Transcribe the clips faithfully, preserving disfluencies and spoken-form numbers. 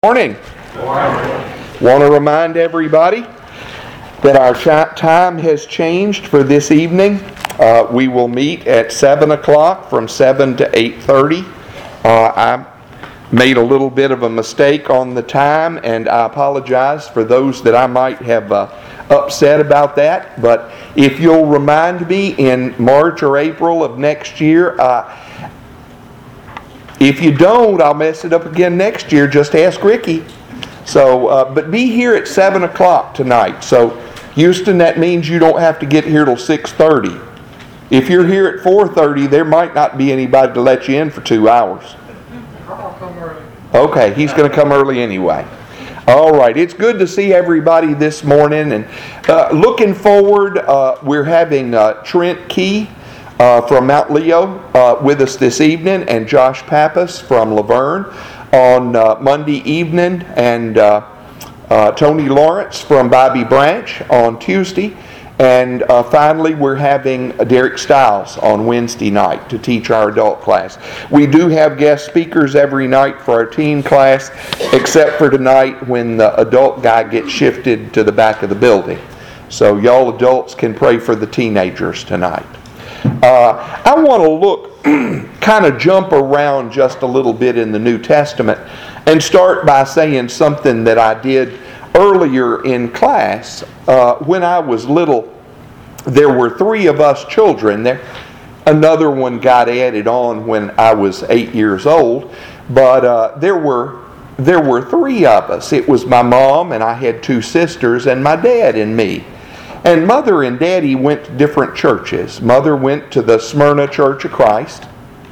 Morning. Morning. Want to remind everybody that our ch- time has changed for this evening. Uh, we will meet at seven o'clock from seven to eight thirty. Uh, I made a little bit of a mistake on the time, and I apologize for those that I might have uh, upset about that. But if you'll remind me in March or April of next year, uh, if you don't, I'll mess it up again next year. Just ask Ricky. So, uh, but be here at seven o'clock tonight. So, Houston, that means you don't have to get here till six thirty. If you're here at four thirty, there might not be anybody to let you in for two hours. I'll come early. Okay, he's going to come early anyway. All right, it's good to see everybody this morning. And uh, looking forward, uh, we're having uh, Trent Key Uh, from Mount Leo uh, with us this evening, and Josh Pappas from Laverne on uh, Monday evening, and uh, uh, Tony Lawrence from Bobby Branch on Tuesday, and uh, finally we're having Derek Stiles on Wednesday night to teach our adult class. We do have guest speakers every night for our teen class, except for tonight when the adult guy gets shifted to the back of the building. So y'all adults can pray for the teenagers tonight. Uh, I want to look, kind of jump around just a little bit in the New Testament and start by saying something that I did earlier in class. Uh, when I was little, there were three of us children. There, another one got added on when I was eight years old, but uh, there were there were three of us. It was my mom, and I had two sisters, and my dad and me. And Mother and Daddy went to different churches. Mother went to the Smyrna Church of Christ.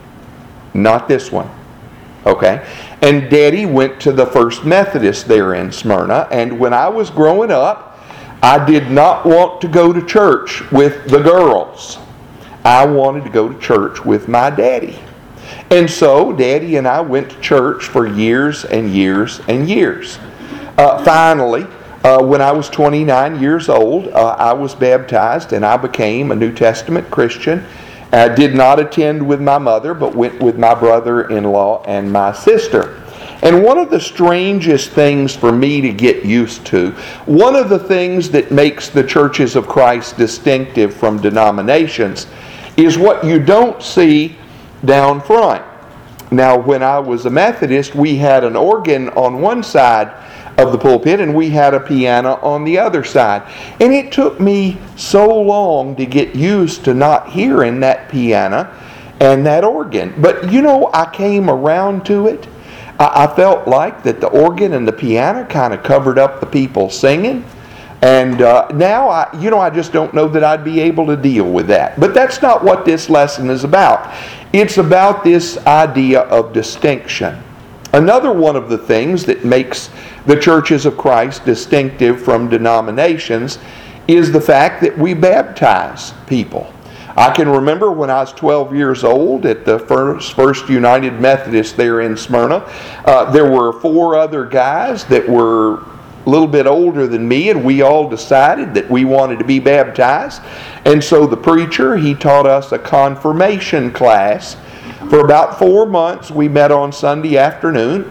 Not this one. Okay. And Daddy went to the First Methodist there in Smyrna. And when I was growing up, I did not want to go to church with the girls. I wanted to go to church with my daddy. And so Daddy and I went to church for years and years and years. Uh, finally, Uh, when I was twenty-nine years old, uh, I was baptized and I became a New Testament Christian. I did not attend with my mother, but went with my brother-in-law and my sister. And one of the strangest things for me to get used to, one of the things that makes the churches of Christ distinctive from denominations, is what you don't see down front. Now, when I was a Methodist, we had an organ on one side of the pulpit, and we had a piano on the other side. And it took me so long to get used to not hearing that piano and that organ. But you know, I came around to it. I, I felt like that the organ and the piano kind of covered up the people singing. And uh, now, I, you know, I just don't know that I'd be able to deal with that. But that's not what this lesson is about. It's about this idea of distinction. Another one of the things that makes the churches of Christ distinctive from denominations is the fact that we baptize people. I can remember when I was twelve years old at the First, First United Methodist there in Smyrna, uh, there were four other guys that were a little bit older than me, and we all decided that we wanted to be baptized. And so the preacher, he taught us a confirmation class. For about four months, we met on Sunday afternoon.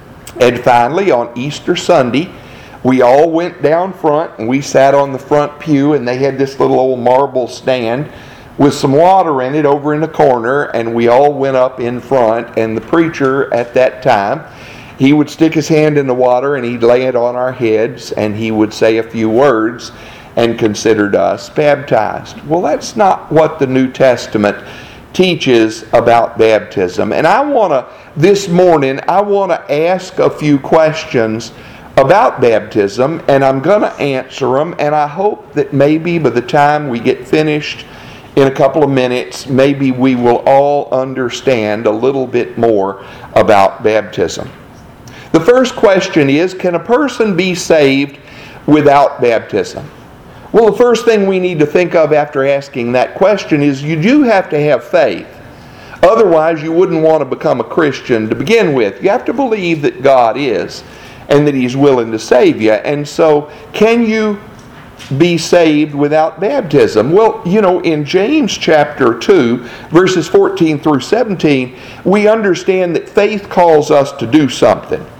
And finally, on Easter Sunday, we all went down front and we sat on the front pew, and they had this little old marble stand with some water in it over in the corner, and we all went up in front, and the preacher at that time, he would stick his hand in the water and he'd lay it on our heads, and he would say a few words and considered us baptized. Well, that's not what the New Testament teaches about baptism. And I want to, this morning, I want to ask a few questions about baptism, and I'm going to answer them, and I hope that maybe by the time we get finished in a couple of minutes, maybe we will all understand a little bit more about baptism. The first question is, can a person be saved without baptism? Well, the first thing we need to think of after asking that question is you do have to have faith. Otherwise, you wouldn't want to become a Christian to begin with. You have to believe that God is and that He's willing to save you. And so, can you be saved without baptism? Well, you know, in James chapter two, verses fourteen through seventeen, we understand that faith calls us to do something.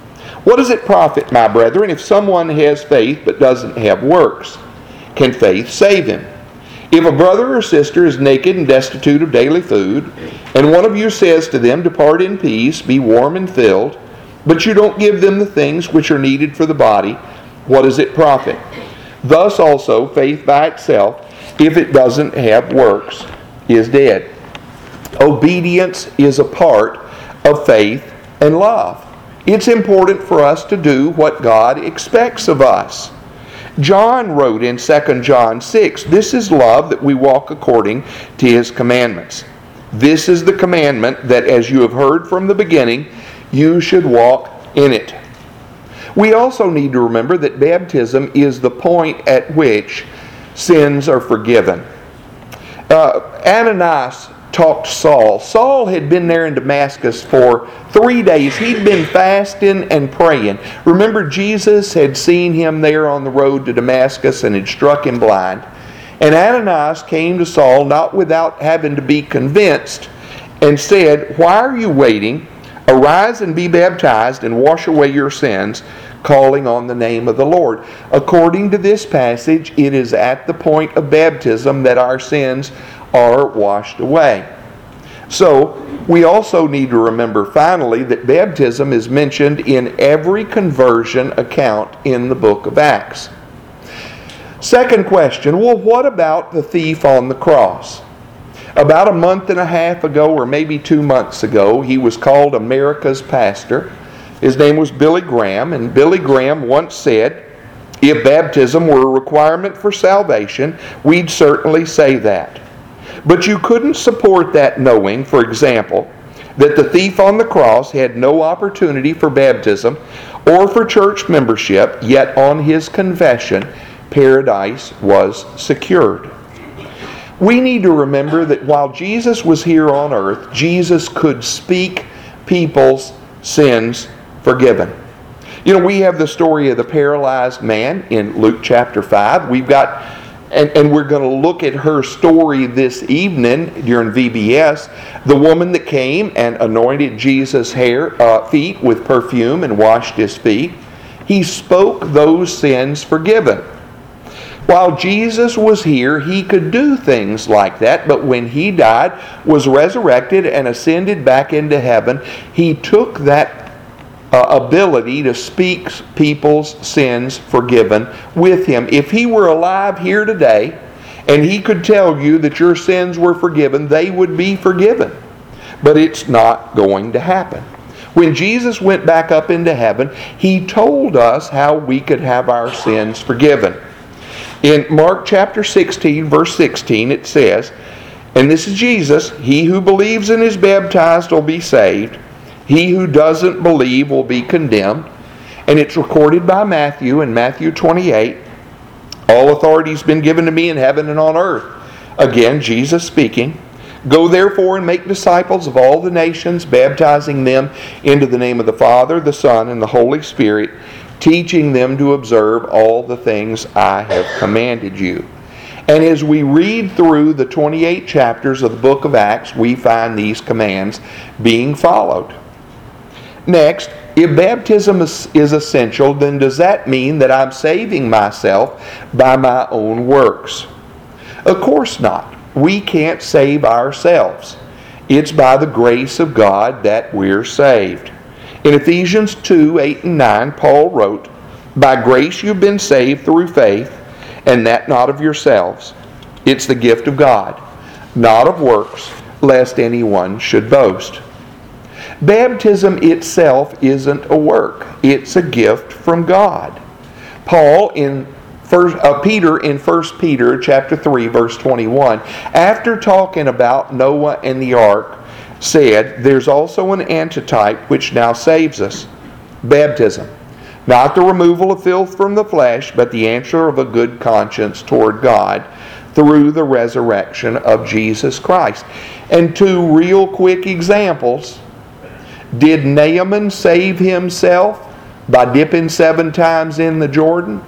What does it profit, my brethren, if someone has faith but doesn't have works? Can faith save him? If a brother or sister is naked and destitute of daily food, and one of you says to them, depart in peace, be warm and filled, but you don't give them the things which are needed for the body, what does it profit? Thus also, faith by itself, if it doesn't have works, is dead. Obedience is a part of faith and love. It's important for us to do what God expects of us. John wrote in Second John six, this is love, that we walk according to His commandments. This is the commandment, that as you have heard from the beginning, you should walk in it. We also need to remember that baptism is the point at which sins are forgiven. Uh, Ananias talked to Saul. Saul had been there in Damascus for three days. He'd been fasting and praying. Remember, Jesus had seen him there on the road to Damascus and had struck him blind. And Ananias came to Saul, not without having to be convinced, and said, why are you waiting? Arise and be baptized and wash away your sins, calling on the name of the Lord. According to this passage, it is at the point of baptism that our sins are washed away. So, we also need to remember finally that baptism is mentioned in every conversion account in the book of Acts. Second question, well, what about the thief on the cross? About a month and a half ago, or maybe two months ago, he was called America's pastor. His name was Billy Graham, and Billy Graham once said, if baptism were a requirement for salvation, we'd certainly say that. But you couldn't support that knowing, for example, that the thief on the cross had no opportunity for baptism or for church membership, yet on his confession, paradise was secured. We need to remember that while Jesus was here on earth, Jesus could speak people's sins forgiven. You know, we have the story of the paralyzed man in Luke chapter five. We've got, and, and we're going to look at her story this evening during V B S. The woman that came and anointed Jesus' hair, uh, feet with perfume and washed his feet. He spoke those sins forgiven. While Jesus was here, He could do things like that, but when He died, was resurrected, and ascended back into heaven, He took that uh, ability to speak people's sins forgiven with Him. If He were alive here today, and He could tell you that your sins were forgiven, they would be forgiven. But it's not going to happen. When Jesus went back up into heaven, He told us how we could have our sins forgiven. In Mark chapter sixteen, verse sixteen, it says, and this is Jesus, he who believes and is baptized will be saved. He who doesn't believe will be condemned. And it's recorded by Matthew in Matthew twenty-eight. All authority has been given to me in heaven and on earth. Again, Jesus speaking. Go therefore and make disciples of all the nations, baptizing them into the name of the Father, the Son, and the Holy Spirit, teaching them to observe all the things I have commanded you. And as we read through the twenty-eight chapters of the book of Acts, we find these commands being followed. Next, if baptism is, is essential, then does that mean that I'm saving myself by my own works? Of course not. We can't save ourselves. It's by the grace of God that we're saved. In Ephesians two, eight and nine, Paul wrote, by grace you've been saved through faith, and that not of yourselves. It's the gift of God, not of works, lest anyone should boast. Baptism itself isn't a work. It's a gift from God. Paul in First, uh, Peter in First Peter chapter three, verse twenty-one, after talking about Noah and the ark, said, there's also an antitype which now saves us, baptism. Not the removal of filth from the flesh, but the answer of a good conscience toward God through the resurrection of Jesus Christ. And two real quick examples. Did Naaman save himself by dipping seven times in the Jordan?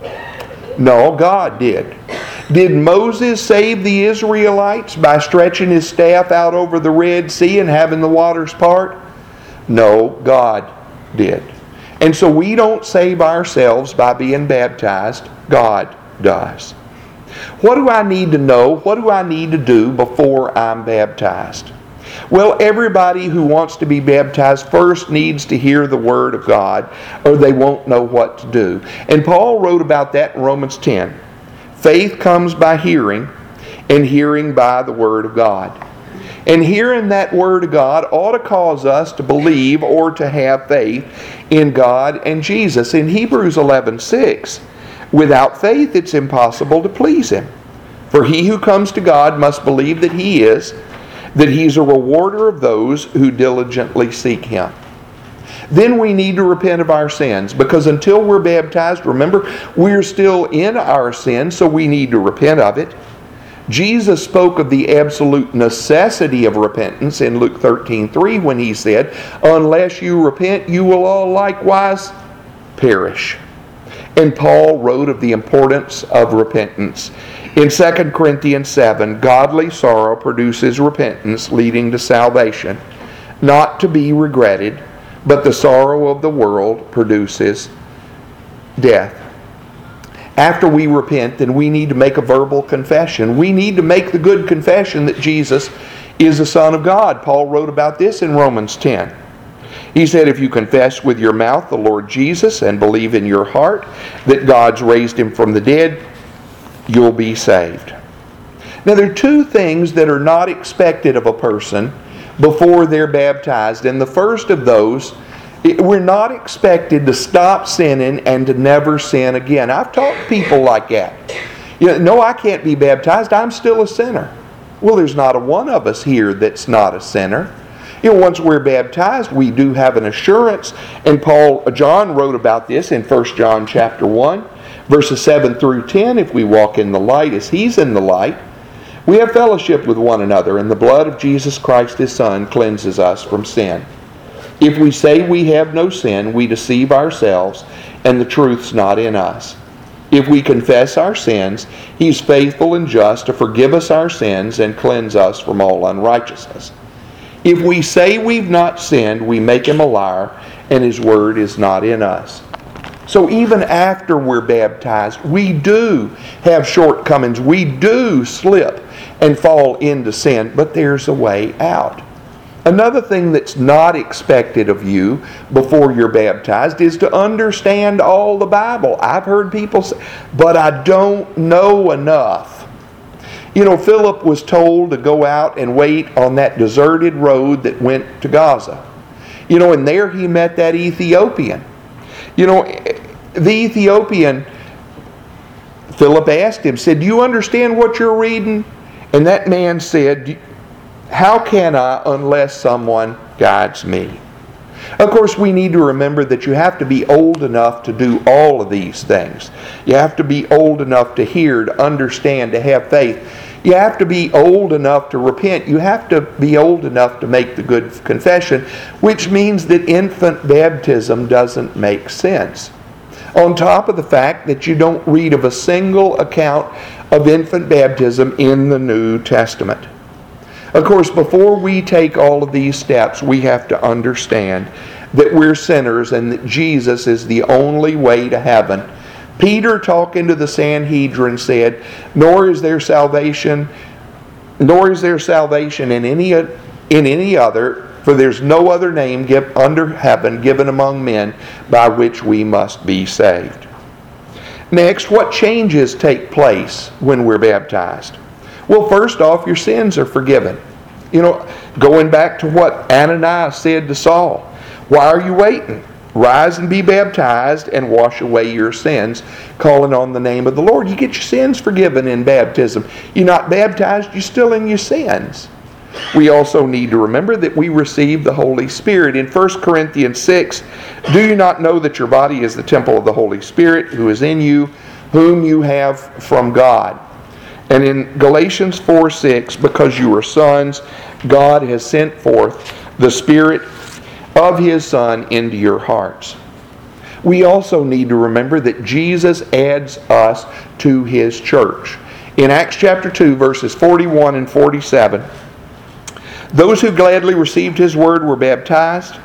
No, God did. Did Moses save the Israelites by stretching his staff out over the Red Sea and having the waters part? No, God did. And so we don't save ourselves by being baptized. God does. What do I need to know? What do I need to do before I'm baptized? Well, everybody who wants to be baptized first needs to hear the Word of God, or they won't know what to do. And Paul wrote about that in Romans ten. Faith comes by hearing, and hearing by the Word of God. And hearing that Word of God ought to cause us to believe or to have faith in God and Jesus. In Hebrews eleven six, without faith it's impossible to please Him. For he who comes to God must believe that He is, that He's a rewarder of those who diligently seek Him. Then we need to repent of our sins, because until we're baptized, remember, we're still in our sin, so we need to repent of it. Jesus spoke of the absolute necessity of repentance in Luke thirteen three when He said, unless you repent, you will all likewise perish. And Paul wrote of the importance of repentance. In Second Corinthians seven, godly sorrow produces repentance leading to salvation, not to be regretted, but the sorrow of the world produces death. After we repent, then we need to make a verbal confession. We need to make the good confession that Jesus is the Son of God. Paul wrote about this in Romans ten. He said, if you confess with your mouth the Lord Jesus and believe in your heart that God's raised Him from the dead, you'll be saved. Now, there are two things that are not expected of a person before they're baptized. And the first of those, we're not expected to stop sinning and to never sin again. I've talked to people like that. You know, no, I can't be baptized. I'm still a sinner. Well, there's not a one of us here that's not a sinner. You know, once we're baptized, we do have an assurance. And Paul, John wrote about this in First John chapter one, verses seven through ten. If we walk in the light as He's in the light, we have fellowship with one another, and the blood of Jesus Christ His Son cleanses us from sin. If we say we have no sin, we deceive ourselves, and the truth's not in us. If we confess our sins, He's faithful and just to forgive us our sins and cleanse us from all unrighteousness. If we say we've not sinned, we make Him a liar, and His word is not in us. So even after we're baptized, we do have shortcomings. We do slip and fall into sin, but there's a way out. Another thing that's not expected of you before you're baptized is to understand all the Bible. I've heard people say, but I don't know enough. You know, Philip was told to go out and wait on that deserted road that went to Gaza. You know, and there he met that Ethiopian. You know, the Ethiopian, Philip asked him, said, do you understand what you're reading? And that man said, how can I unless someone guides me? Of course, we need to remember that you have to be old enough to do all of these things. You have to be old enough to hear, to understand, to have faith. You have to be old enough to repent. You have to be old enough to make the good confession, which means that infant baptism doesn't make sense. On top of the fact that you don't read of a single account of infant baptism in the New Testament. Of course, before we take all of these steps, we have to understand that we're sinners and that Jesus is the only way to heaven. Peter, talking to the Sanhedrin, said, Nor is there salvation, nor is there salvation in any in any other, for there's no other name give, under heaven given among men by which we must be saved. Next, what changes take place when we're baptized? Well, first off, your sins are forgiven. You know, going back to what Ananias said to Saul, why are you waiting? Rise and be baptized and wash away your sins, calling on the name of the Lord. You get your sins forgiven in baptism. You're not baptized, you're still in your sins. We also need to remember that we receive the Holy Spirit. In First Corinthians six, do you not know that your body is the temple of the Holy Spirit who is in you, whom you have from God? And in Galatians four six, because you are sons, God has sent forth the Spirit of His Son into your hearts. We also need to remember that Jesus adds us to His church. In Acts chapter two, verses forty-one and forty-seven, those who gladly received His word were baptized.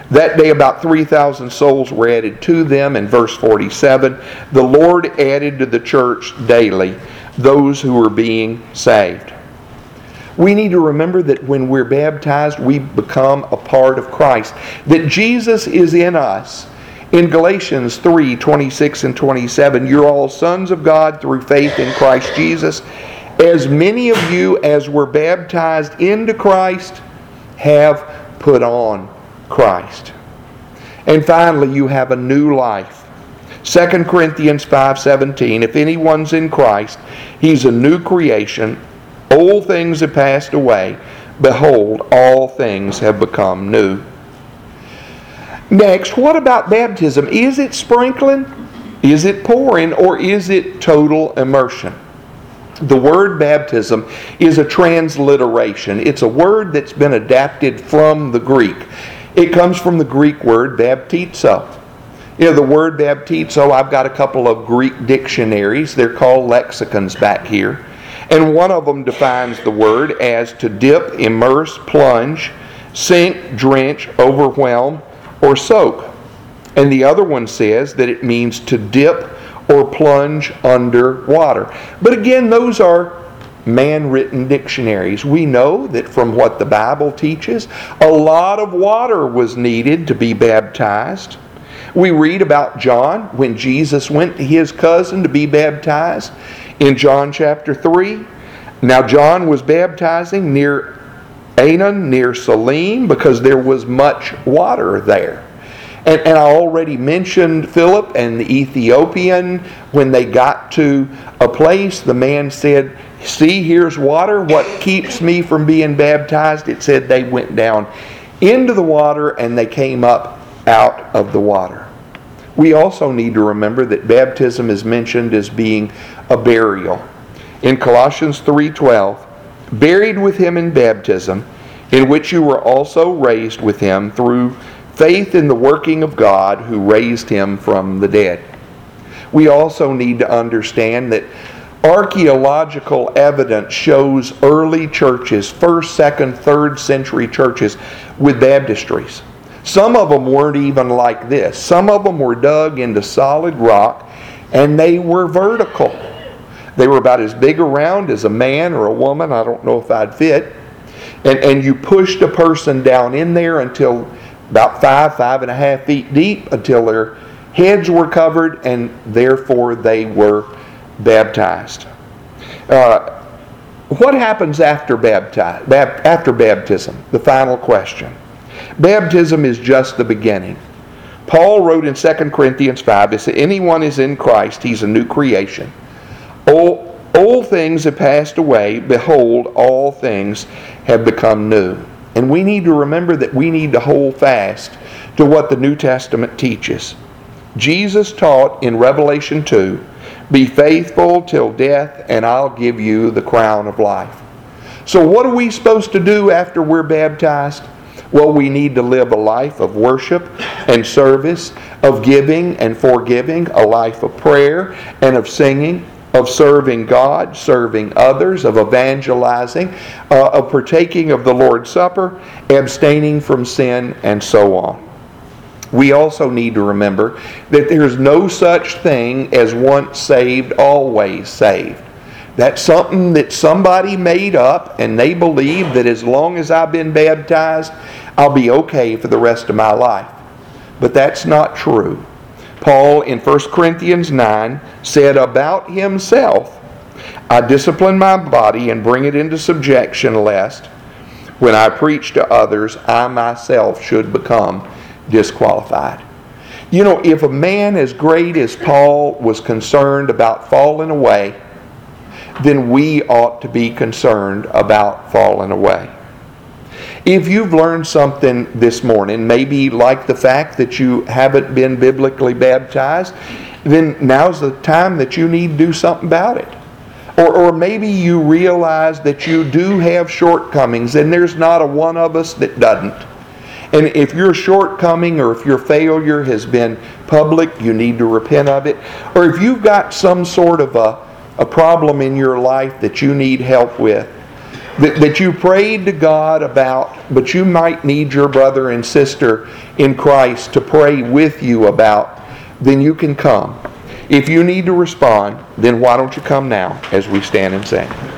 That day about three thousand souls were added to them. In verse forty-seven, the Lord added to the church daily those who were being saved. We need to remember that when we're baptized, we become a part of Christ. That Jesus is in us. In Galatians three, twenty-six and twenty-seven, you're all sons of God through faith in Christ Jesus. As many of you as were baptized into Christ have put on Christ. And finally, you have a new life. Second Corinthians five seventeen, if anyone's in Christ, he's a new creation. Old things have passed away. Behold, all things have become new. Next, what about baptism? Is it sprinkling? Is it pouring? Or is it total immersion? The word baptism is a transliteration. It's a word that's been adapted from the Greek. It comes from the Greek word baptizo. You know, the word baptizo, I've got a couple of Greek dictionaries. They're called lexicons back here. And one of them defines the word as to dip, immerse, plunge, sink, drench, overwhelm, or soak. And the other one says that it means to dip or plunge under water. But again, those are man-written dictionaries. We know that from what the Bible teaches, a lot of water was needed to be baptized. We read about John when Jesus went to his cousin to be baptized in John chapter three. Now John was baptizing near Aenon, near Salim, because there was much water there. And, and I already mentioned Philip and the Ethiopian. When they got to a place, the man said, see, here's water. What keeps me from being baptized? It said they went down into the water and they came up out of the water. We also need to remember that baptism is mentioned as being a burial. In Colossians three twelve, buried with him in baptism, in which you were also raised with him through faith in the working of God who raised him from the dead. We also need to understand that archaeological evidence shows early churches, first, second, third century churches with baptistries. Some of them weren't even like this. Some of them were dug into solid rock and they were vertical. They were about as big around as a man or a woman. I don't know if I'd fit. And, and you pushed a person down in there until about five, five and a half feet deep, until their heads were covered, and therefore they were baptized. Uh, what happens after, bapti- bap- after baptism? The final question. Baptism is just the beginning. Paul wrote in Second Corinthians five, he said, anyone is in Christ, he's a new creation. Old, old things have passed away. Behold, all things have become new. And we need to remember that we need to hold fast to what the New Testament teaches. Jesus taught in Revelation two, be faithful till death, and I'll give you the crown of life. So what are we supposed to do after we're baptized? Well, we need to live a life of worship and service, of giving and forgiving, a life of prayer and of singing, of serving God, serving others, of evangelizing, uh, of partaking of the Lord's Supper, abstaining from sin, and so on. We also need to remember that there's no such thing as once saved, always saved. That's something that somebody made up, and they believe that as long as I've been baptized, I'll be okay for the rest of my life. But that's not true. Paul in First Corinthians nine said about himself, I discipline my body and bring it into subjection, lest when I preach to others, I myself should become disqualified. You know, if a man as great as Paul was concerned about falling away, then we ought to be concerned about falling away. If you've learned something this morning, maybe like the fact that you haven't been biblically baptized, then now's the time that you need to do something about it. Or, or maybe you realize that you do have shortcomings, and there's not a one of us that doesn't. And if your shortcoming or if your failure has been public, you need to repent of it. Or if you've got some sort of a, a problem in your life that you need help with, that, that you prayed to God about, but you might need your brother and sister in Christ to pray with you about, then you can come. If you need to respond, then why don't you come now as we stand and sing.